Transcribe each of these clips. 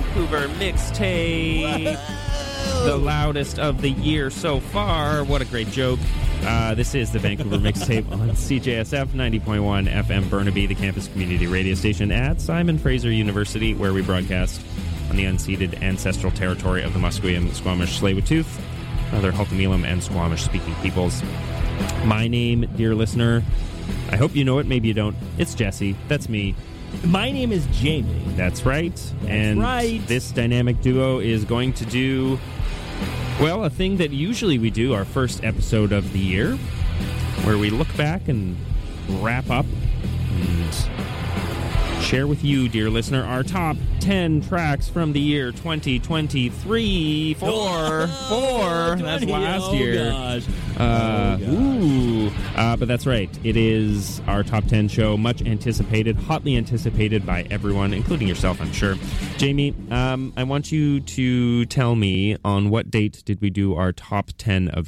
Vancouver mixtape. The loudest of the year so far. What a great joke. This is the Vancouver mixtape on CJSF 90.1 FM Burnaby, the campus community radio station at Simon Fraser University, where we broadcast on the unceded ancestral territory of the Musqueam, Squamish, Tsleil-Waututh, other Halkah-Milam and Squamish-speaking peoples. My name, dear listener, I hope you know it, maybe you don't. It's Jesse. That's me. My name is Jamie. That's right. This dynamic duo is going to do, well, a thing that usually we do, our first episode of the year, where we look back and wrap up and share with you, dear listener, our top 10 tracks from the year 2023. That's last year. Gosh. But that's right. It is our top 10 show, much anticipated, hotly anticipated by everyone, including yourself, I'm sure. Jamie, I want you to tell me, on what date did we do our top 10 of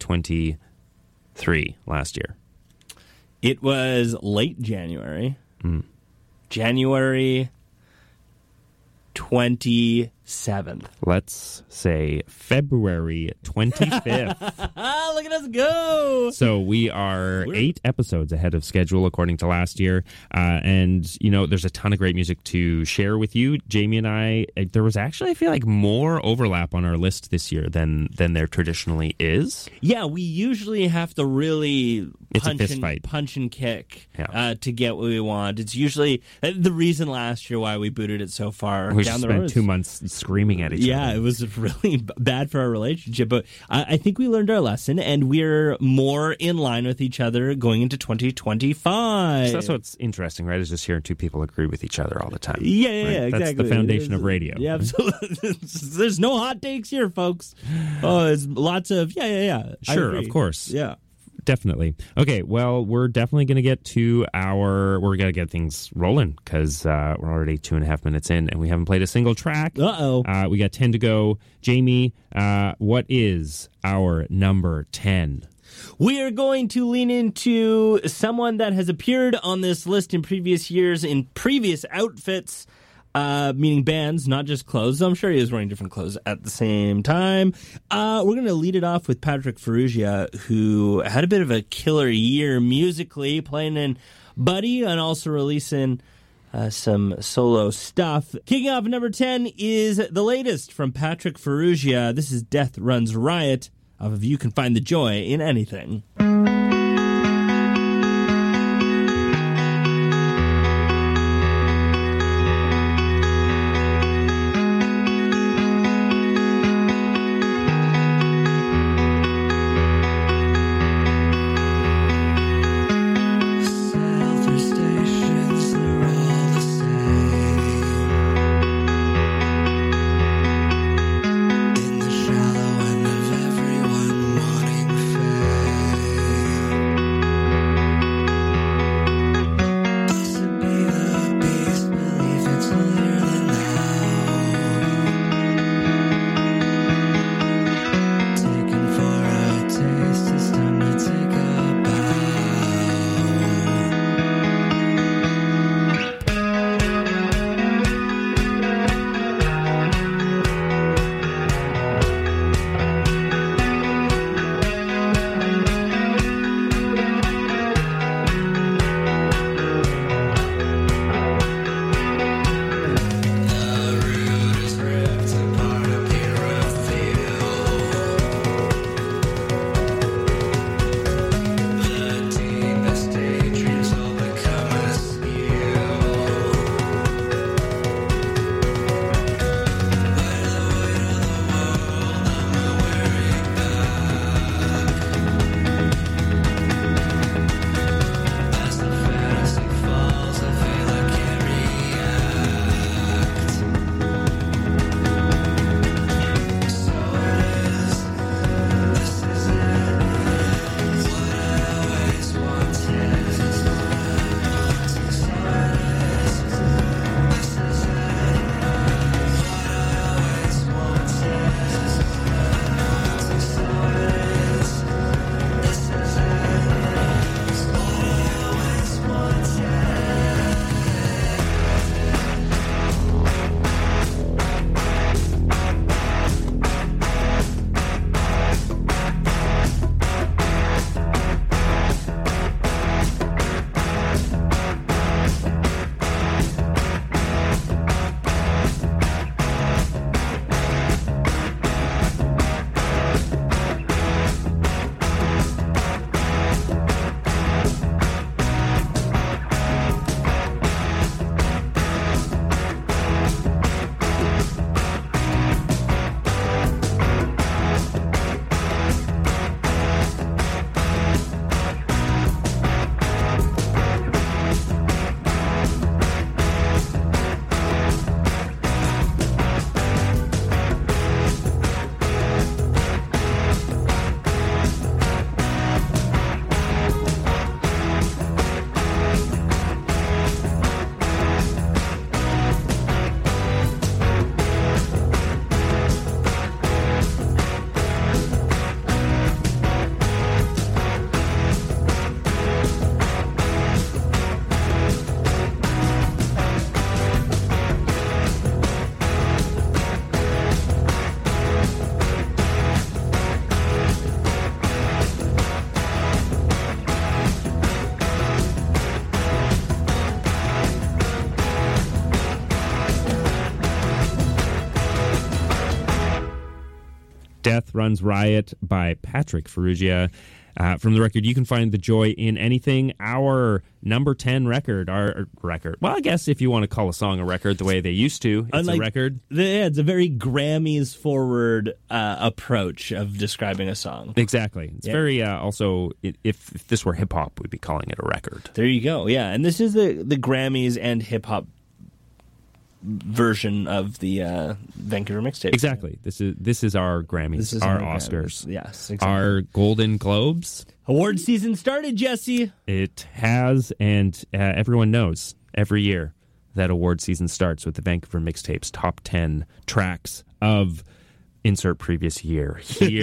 2023 last year? It was late January. January 27th. Let's say February 25th. Look at us go! So we are 8 episodes ahead of schedule, according to last year. And, you know, there's a ton of great music to share with you. Jamie and I, there was actually, I feel like, more overlap on our list this year than there traditionally is. Yeah, we usually have to really punch and kick to get what we want. It's usually the reason last year why we booted it so far down the road. We spent 2 months screaming at each other. Yeah, it was really bad for our relationship, but I think we learned our lesson, and we're more in line with each other going into 2025. So that's what's interesting, right? Is just hearing two people agree with each other all the time. Yeah, right? Exactly. That's the foundation of radio. Yeah, absolutely. There's no hot takes here, folks. Oh, there's lots of Sure, of course. Yeah. Definitely. Okay, well, we're definitely going to get to we're going to get things rolling because we're already 2.5 minutes in and we haven't played a single track. Uh-oh. We got 10 to go. Jamie, what is our number 10? We are going to lean into someone that has appeared on this list in previous years in previous outfits. Meaning bands, not just clothes. I'm sure he was wearing different clothes at the same time. We're going to lead it off with Patrick Ferrugia, who had a bit of a killer year musically, playing in Buddy and also releasing some solo stuff. Kicking off at number 10 is the latest from Patrick Ferrugia. This is Death Runs Riot off of You Can Find the Joy in Anything. In the shallow end of everyone wanting fame. Death Runs Riot by Patrick Ferrugia. From the record, You Can Find the Joy in Anything, our number 10 record, our record. Well, I guess if you want to call a song a record the way they used to, it's a record. It's a very Grammys forward approach of describing a song. Exactly. It's very, also, if this were hip-hop, we'd be calling it a record. There you go, yeah. And this is the Grammys and hip-hop version of the Vancouver mixtape. Exactly. This is our Grammys, this is our Grammys. Oscars. Yes, exactly. Our Golden Globes. Award season started, Jesse. It has, and everyone knows every year that award season starts with the Vancouver Mixtapes top 10 tracks of insert previous year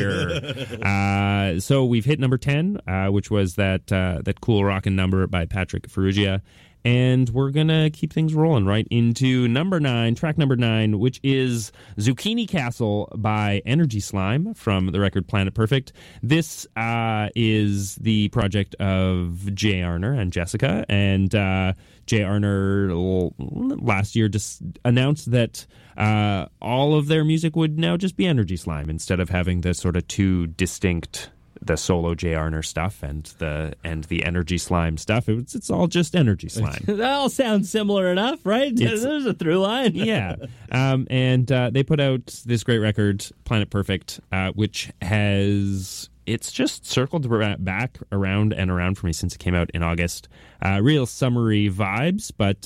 here. So we've hit number 10, which was that cool rockin' number by Patrick Ferrugia. And we're going to keep things rolling right into track number 9, which is Zucchini Castle by Energy Slime from the record Planet Perfect. This is the project of Jay Arner and Jessica. And Jay Arner last year just announced that all of their music would now just be Energy Slime instead of having the sort of two distinct, the solo Jay Arner stuff and the Energy Slime stuff. It's all just Energy Slime. That all sounds similar enough, right? There's a through line. Yeah. And they put out this great record, Planet Perfect, which it's just circled back around and around for me since it came out in August. Real summery vibes, but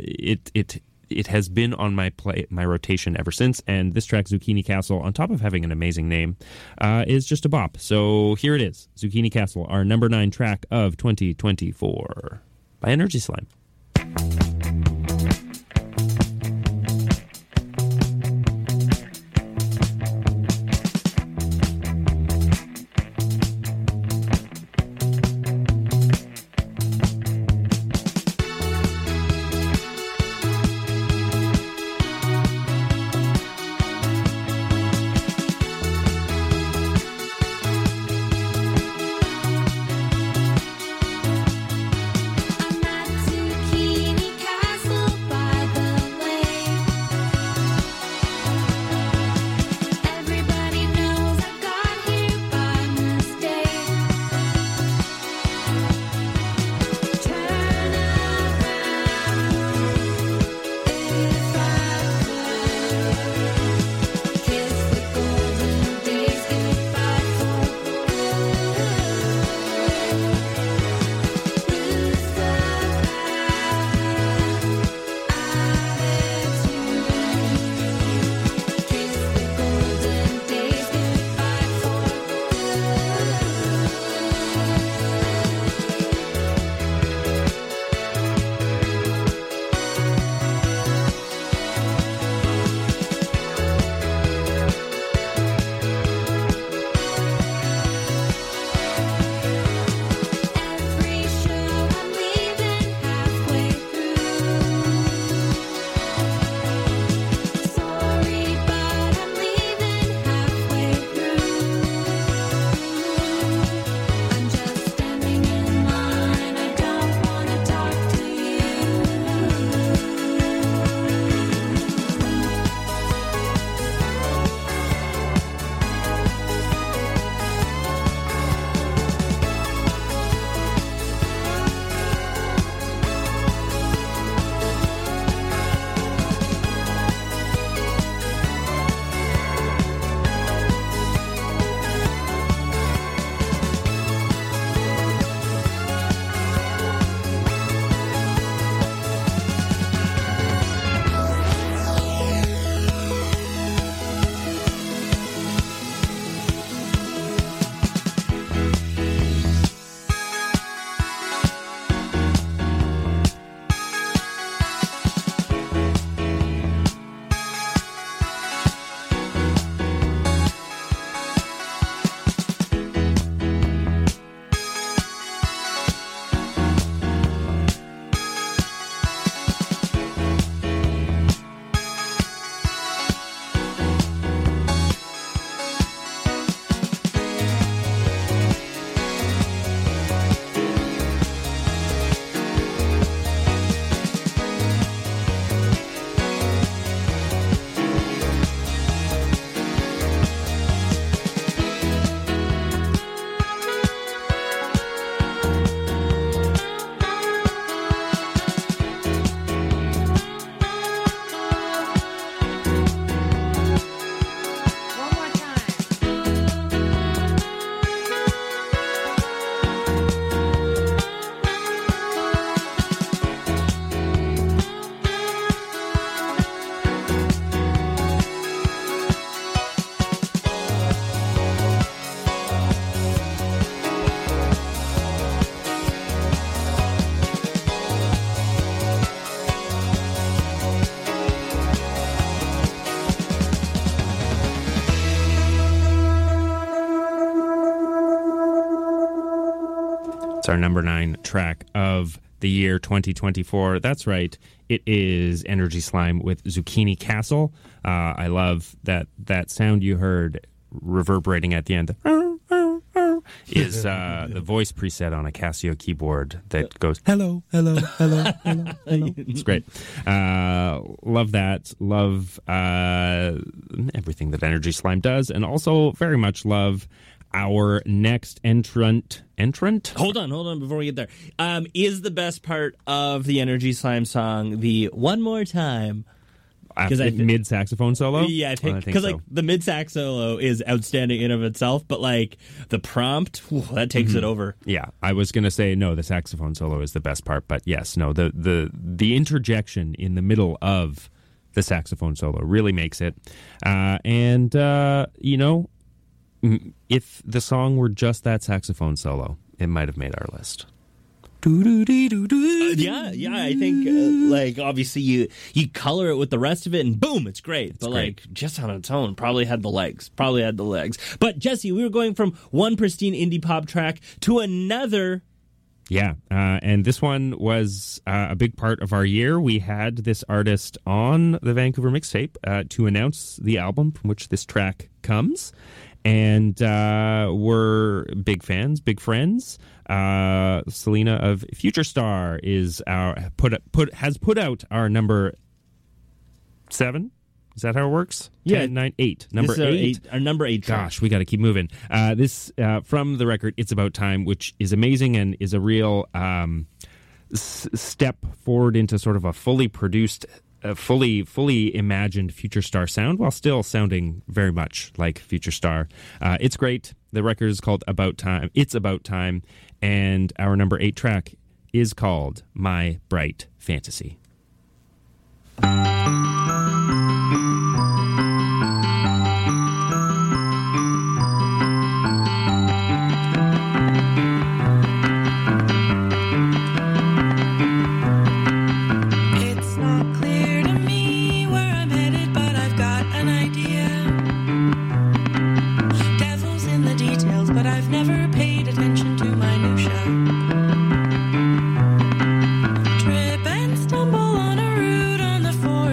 it has been on my rotation ever since, and this track, Zucchini Castle, on top of having an amazing name, is just a bop. So here it is, Zucchini Castle, our number 9 track of 2024 by Energy Slime. I'm not too It's our number 9 track of the year 2024. That's right. It is Energy Slime with Zucchini Castle. I love that sound you heard reverberating at the end. Is the voice preset on a Casio keyboard that goes, hello, hello, hello, hello, hello. It's great. Love that. Love everything that Energy Slime does, and also very much love our next entrant. Hold on before we get there. Is the best part of the Energy Slime song the one more time? After mid saxophone solo? Yeah, I think because so. the mid sax solo is outstanding in of itself, but the prompt that takes it over. Yeah, I was going to say no. The saxophone solo is the best part, but yes, no. The interjection in the middle of the saxophone solo really makes it. If the song were just that saxophone solo, it might have made our list. Yeah, I think obviously you color it with the rest of it and boom, it's great. But great. Just on its own, probably had the legs. But Jesse, we were going from one pristine indie pop track to another. Yeah, and this one was a big part of our year. We had this artist on the Vancouver Mixtape to announce the album from which this track comes. And we're big fans, big friends. Selena of Future Star is has put out our number 7. Is that how it works? Yeah, 10, 9, 8. Number 8. Our number 8 track. Gosh, we got to keep moving. This from the record, It's About Time, which is amazing and is a real step forward into sort of a fully produced, fully imagined Future Star sound, while still sounding very much like Future Star. It's great. The record is called About Time. It's About Time, and our number 8 track is called My Bright Fantasy. Trip and stumble on a route on the 4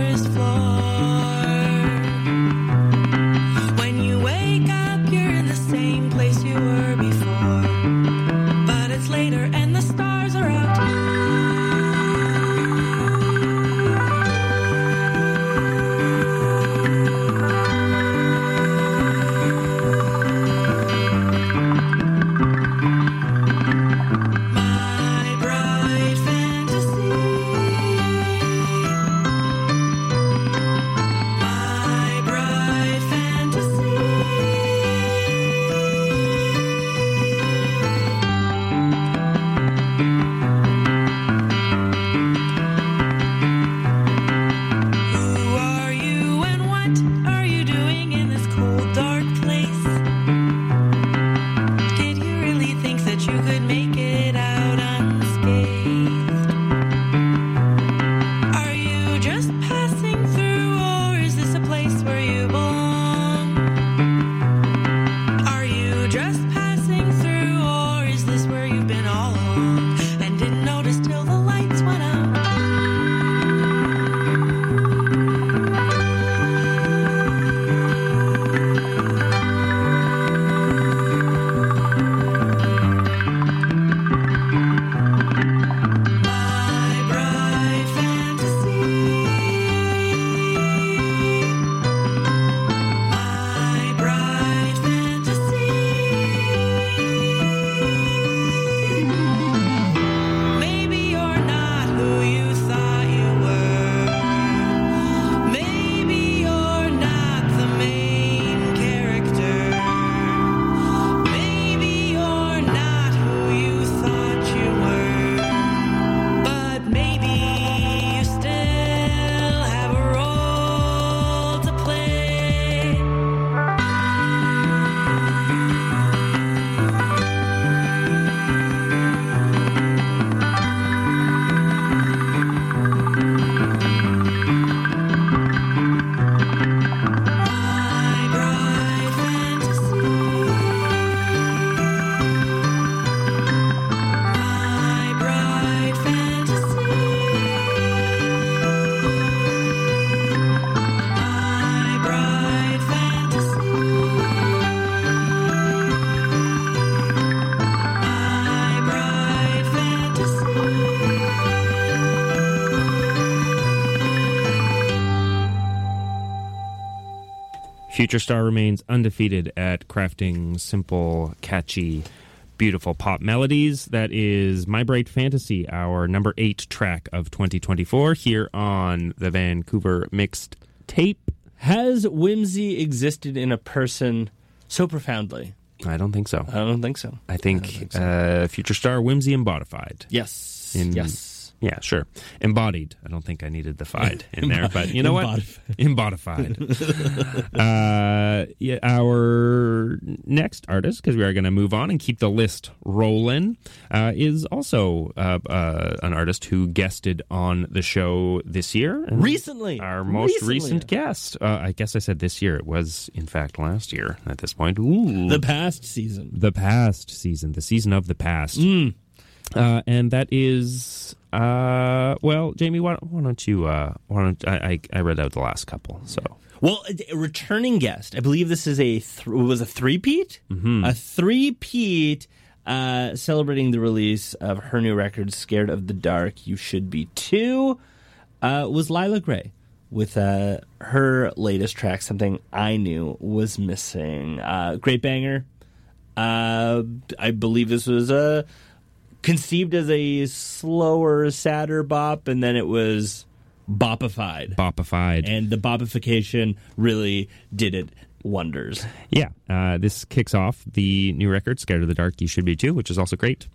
Future Star remains undefeated at crafting simple, catchy, beautiful pop melodies. That is My Bright Fantasy, our number 8 track of 2024 here on the Vancouver Mixed Tape. Has whimsy existed in a person so profoundly? I don't think so. I don't think so. I think Future Star, whimsy embodified. Yes. Yes. Yeah, sure. Embodied. I don't think I needed the "fied" in there, but you know what? Embodified. Yeah, our next artist, because we are going to move on and keep the list rolling, is also an artist who guested on the show this year. Recently. Our most recent guest. I guess I said this year. It was, in fact, last year at this point. Ooh. The past season. The past season. The season of the past. And that is, well, Jamie, why don't you, I read out the last couple, so. Well, a returning guest. I believe this is a three-peat? Mm-hmm. A three-peat celebrating the release of her new record, Scared of the Dark, You Should Be Too, was Lila Gray with her latest track, Something I Knew Was Missing. Great banger. I believe this was conceived as a slower, sadder bop, and then it was bopified. And the bopification really did it wonders. Yeah. This kicks off the new record, Scared of the Dark, You Should Be Too, which is also great.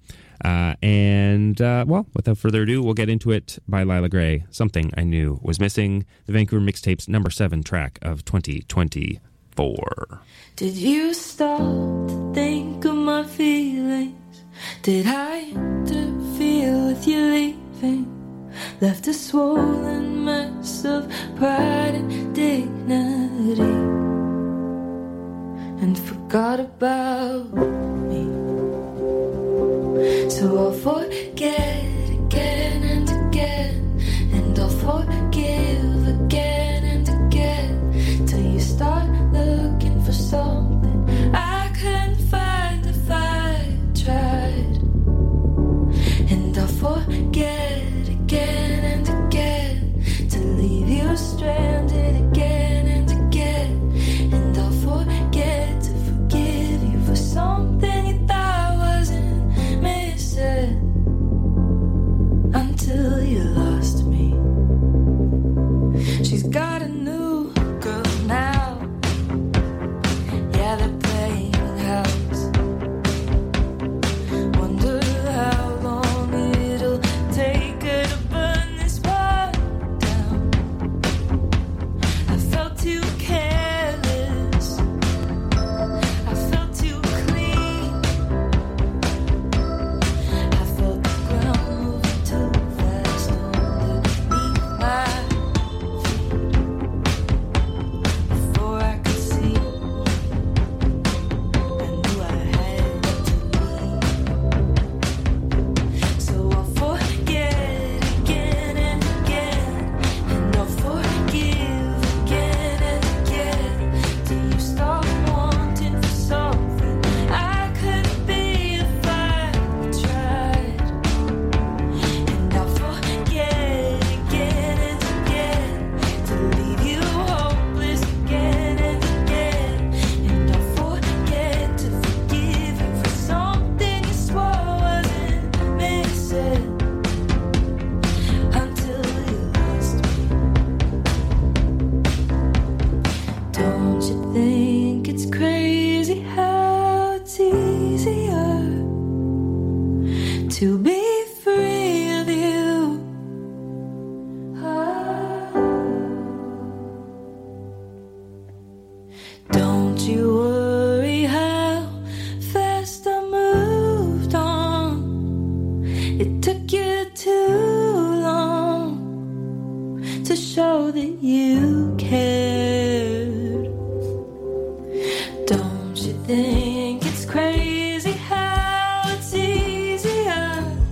Well, without further ado, we'll get into it by Lila Gray, Something I Knew Was Missing, the Vancouver Mixtapes number 7 track of 2024. Did you stop to think of my feelings? Did I interfere with you leaving? Left a swollen mess of pride and dignity, and forgot about me. So I'll forget again and again, and I'll forgive again and again, till you start looking for something I couldn't find if I tried. And I'll forget again and again, to leave you stranded again and again. And I'll forget to forgive you for something you thought wasn't missing, until you lost me. She's got a new girl now. Yeah, they're playing house. Wonder how long it'll take her to burn this one down. I felt too careless, I felt too clean, I felt the ground moving too fast underneath my feet. Before I could see, I knew I had to leave. So I'll forget again and again, and I'll forgive again and again, till you stop wanting for something I couldn't be if I tried. And I'll forget again and again, to leave you hopeless again and again. And I'll forget to forgive you for something you swore wasn't missing, until you lost me. Don't you think it's crazy how it's easier to be free of you? Don't you worry how fast I moved on. It took you too long to show that you cared. Don't you think it's crazy how it's easier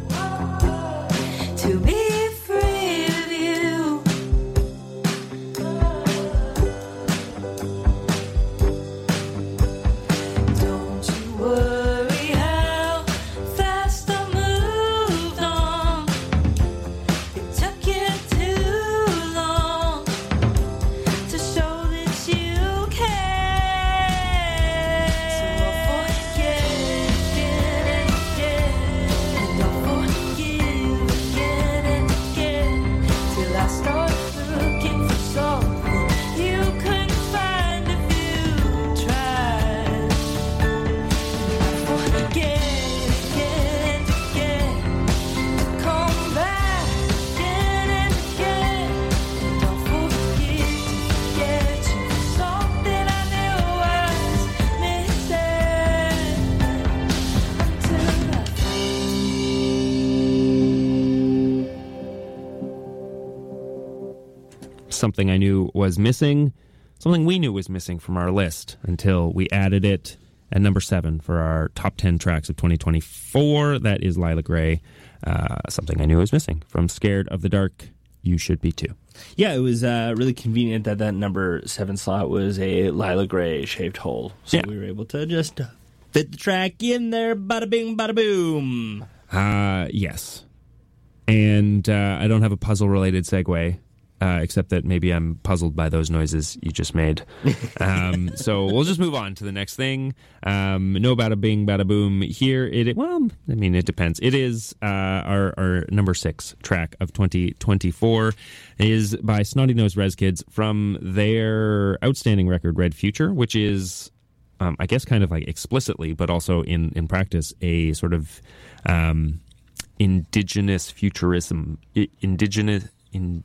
something I knew was missing, something we knew was missing from our list until we added it at number 7 for our top 10 tracks of 2024. That is Lila Grey, something I knew was missing from Scared of the Dark. You should be too. Yeah, it was really convenient that number 7 slot was a Lila Grey shaved hole. So we were able to just fit the track in there, bada bing, bada boom. Yes. And I don't have a puzzle-related segue, except that maybe I'm puzzled by those noises you just made. So we'll just move on to the next thing. No bada bing, bada boom. Here, it depends. It is our number 6 track of 2024 is by Snotty Nose Rez Kids from their outstanding record, Red Future, which is, I guess, kind of like explicitly, but also in practice, a sort of indigenous futurism, indigifuturism,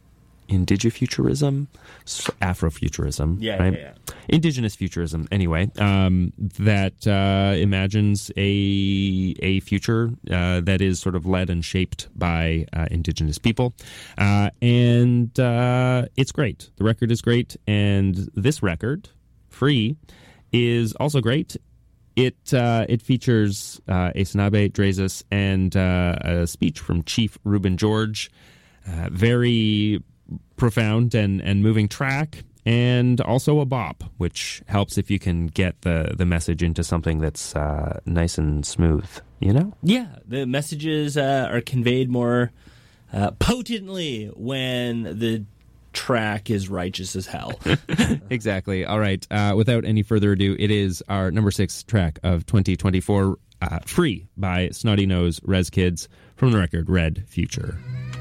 Afrofuturism, right? Yeah. Indigenous futurism, anyway, that imagines a future that is sort of led and shaped by indigenous people. And it's great. The record is great. And this record, Free, is also great. It features Esanabe, Drezus, and a speech from Chief Reuben George. Very profound and moving track, and also a bop, which helps if you can get the message into something that's nice and smooth, you know? Yeah, the messages are conveyed more potently when the track is righteous as hell. Exactly. All right. Without any further ado, it is our number 6 track of 2024, Free by Snotty Nose Rez Kids from the record Red Future.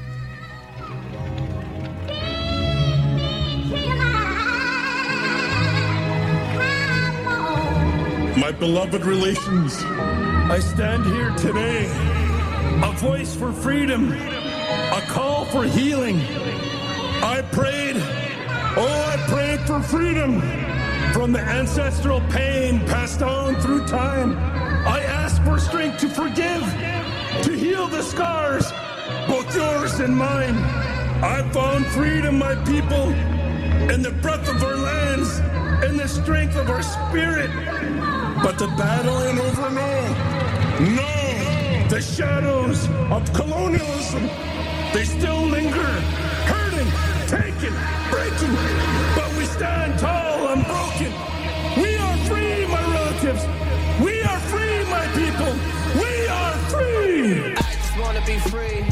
My beloved relations, I stand here today, a voice for freedom, a call for healing. I prayed for freedom from the ancestral pain passed on through time. I asked for strength to forgive, to heal the scars, both yours and mine. I found freedom, my people, in the breath of our lands, in the strength of our spirit. But the battle ain't over now. No, the shadows of colonialism, they still linger, hurting, taking, breaking. But we stand tall, unbroken. We are free, my relatives. We are free, my people. We are free. I just want to be free.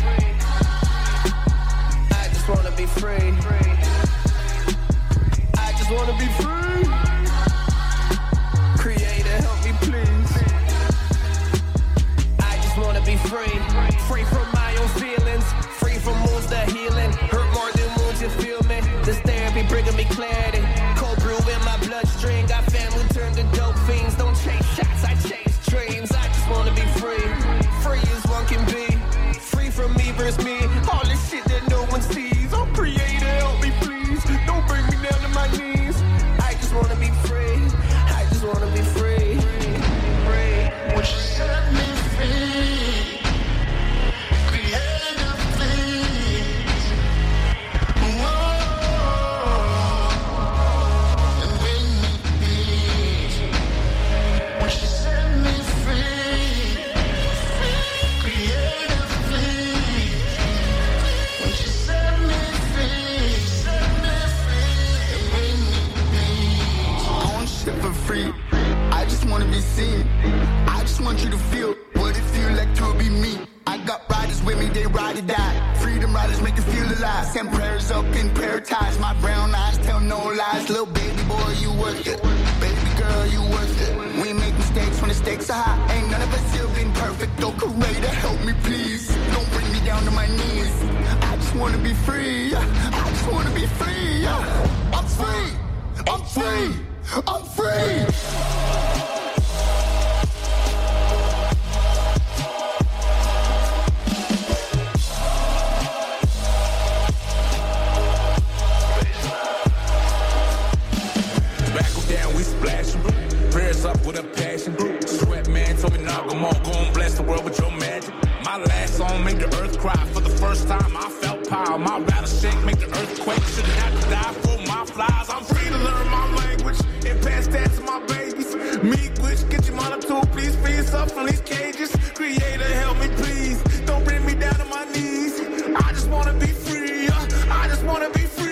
I just want to be free. I just want to be free. Creator, help me please. I just want to be free. Free from my own feelings. Free from wounds that healing. Hurt more than wounds, you feel me? This therapy bringing me clarity. Cold brew in my bloodstream. Got family turned to dope fiends. Don't chase shots, I chase dreams. I just want to be free. Free as one can be. Free from me versus me. All this shit that no one sees. Oh, Creator, help me please. Don't bring me down to my knees. I just want to be free. I just want to be free. Free. Would you set me free? Create a place. Whoa. And bring me peace. Would you set me free? Create a place. Would you set me free? Set me free. And bring me peace. I want shit for free. I just want to be seen. I just want you to feel what it feel like to be me. I got riders with me, they ride or die. Freedom riders make you feel alive. Send prayers up in prayer ties. My brown eyes tell no lies. Little baby boy, you worth it. Baby girl, you worth it. We make mistakes when the stakes are high. Ain't none of us here been perfect. Oh, Creator, help me please. Don't bring me down to my knees. I just want to be free. I just want to be free. I'm free. I'm free. I'm free. Tobacco down, we splashing. Prayers up with a passion. Sweat man told me now, come on, go and bless the world with your magic. My last song made the earth cry. For the first time, I felt power. down. My rattlesnake make the earthquake. Shouldn't have to die for my flies. I'm free to learn my language and pass that to my babies. Me, glitch, get your mother too. Please free yourself from these cages. Creator, help me, please. Don't bring me down to my knees. I just wanna be free. I just wanna be free.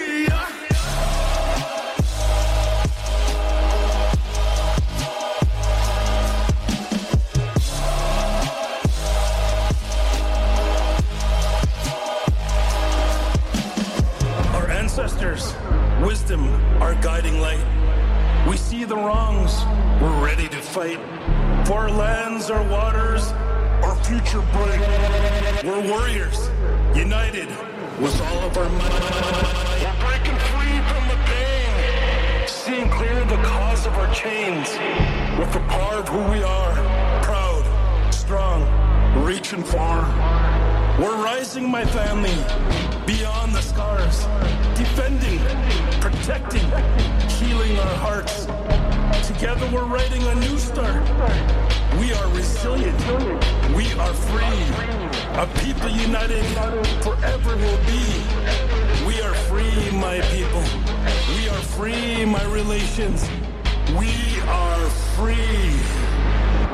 Ancestors, wisdom, our guiding light. We see the wrongs, we're ready to fight. For our lands, our waters, our future bright. We're warriors, united with all of our might. We're breaking free from the pain, seeing clear the cause of our chains. With the power of who we are, proud, strong, reaching far. We're rising, my family, beyond the scars, defending, protecting, healing our hearts. Together we're writing a new start. We are resilient. We are free. A people united forever will be. We are free, my people. We are free, my relations. We are free.